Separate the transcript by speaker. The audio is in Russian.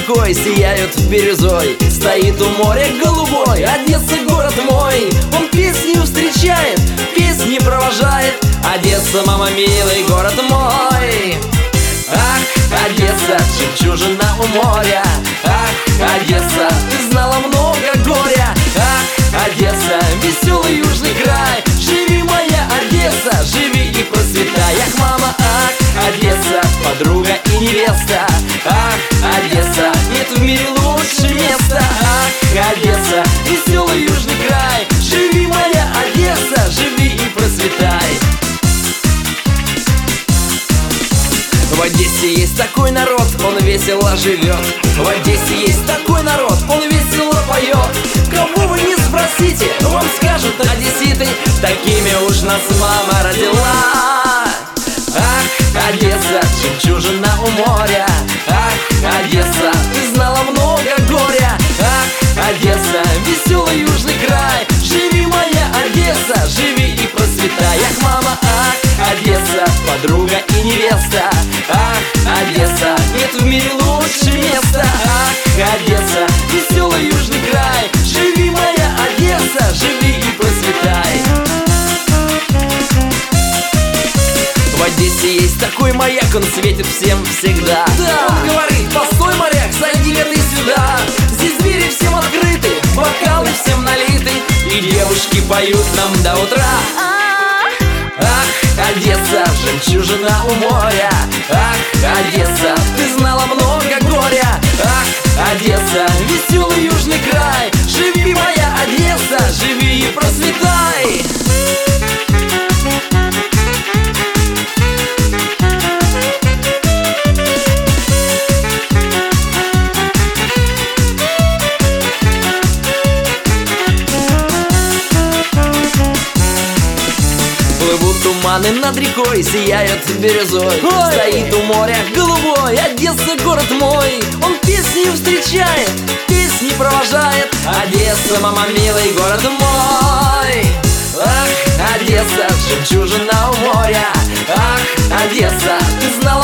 Speaker 1: рекой сияют бирюзой. Стоит у моря голубой Одесса, город мой. Он песню встречает, песни провожает. Одесса, мама милый, город мой. Ах, Одесса, жемчужина у моря. Ах, Одесса, ты знала много горя. Ах, Одесса, веселый южный край. Живи, моя Одесса, живи и процветай. Ах, мама, ах, Одесса, подруга и невеста. Ах, Одесса, нет в мире лучше места. Ах, Одесса, веселый южный край. Живи, моя Одесса, живи и процветай. В Одессе есть такой народ, он весело живет. В Одессе есть такой народ, он весело поет. Кого вы не спросите, вам скажут одесситы. Такими уж нас мама родила. Ах, Одесса, жемчужина у моря. Ах, Одесса, ты знала много горя. Ах, Одесса, веселый южный край. Живи, моя Одесса, живи и процветай. Ах, мама, ах, Одесса, подруга и невеста. Ах, Одесса, нет в мире лучше места. Ах, Одесса, веселый южный край. Живи, моя Одесса, живи и процветай. В Одессе есть такой маяк, он светит всем всегда. Да, он говорит: постой, моряк, зайди ты сюда. Здесь двери всем открыты, бокалы всем налиты, и девушки поют нам до утра. Ах, Одесса, жемчужина у моря. Ах, Одесса, ты знала много горя. Ах, Одесса, веселый южный край. Живи, моя Одесса, живи и процветай. Плывут туманы над рекой, сияют бирюзой. Стоит у моря голубой Одесса, город мой. Он песню встречает, песни провожает. Одесса, мама милый, город мой. Ах, Одесса, жемчужина у моря. Ах, Одесса, ты знала